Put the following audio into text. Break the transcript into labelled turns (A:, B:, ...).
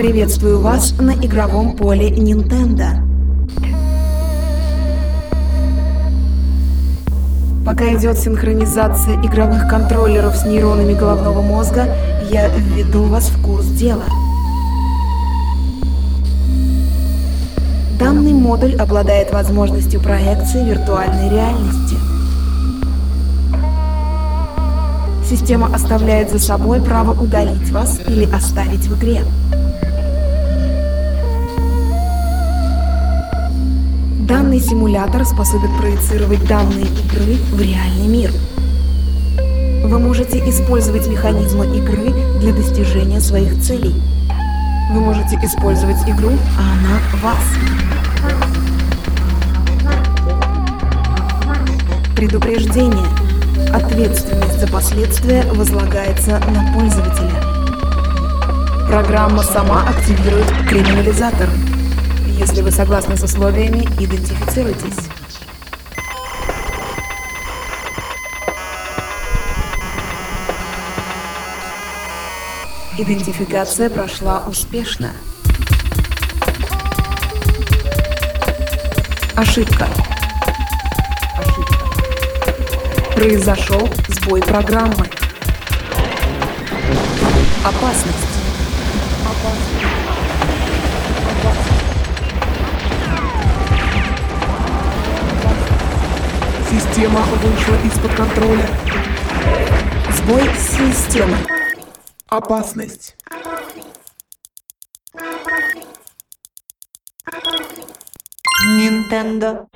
A: Приветствую вас на игровом поле Nintendo. Пока идет синхронизация игровых контроллеров с нейронами головного мозга, я введу вас в курс дела. Данный модуль обладает возможностью проекции виртуальной реальности. Система оставляет за собой право удалить вас или оставить в игре. Данный симулятор способен проецировать данные игры в реальный мир. Вы можете использовать механизмы игры для достижения своих целей. Вы можете использовать игру, а она вас. Предупреждение. Ответственность за последствия возлагается на пользователя. Программа сама активирует криминализатор. Если вы согласны с условиями, идентифицируйтесь. Идентификация прошла успешно. Ошибка. Произошел сбой программы. Опасность. Система вышла из-под контроля. Сбой системы. Опасность.
B: Nintendo.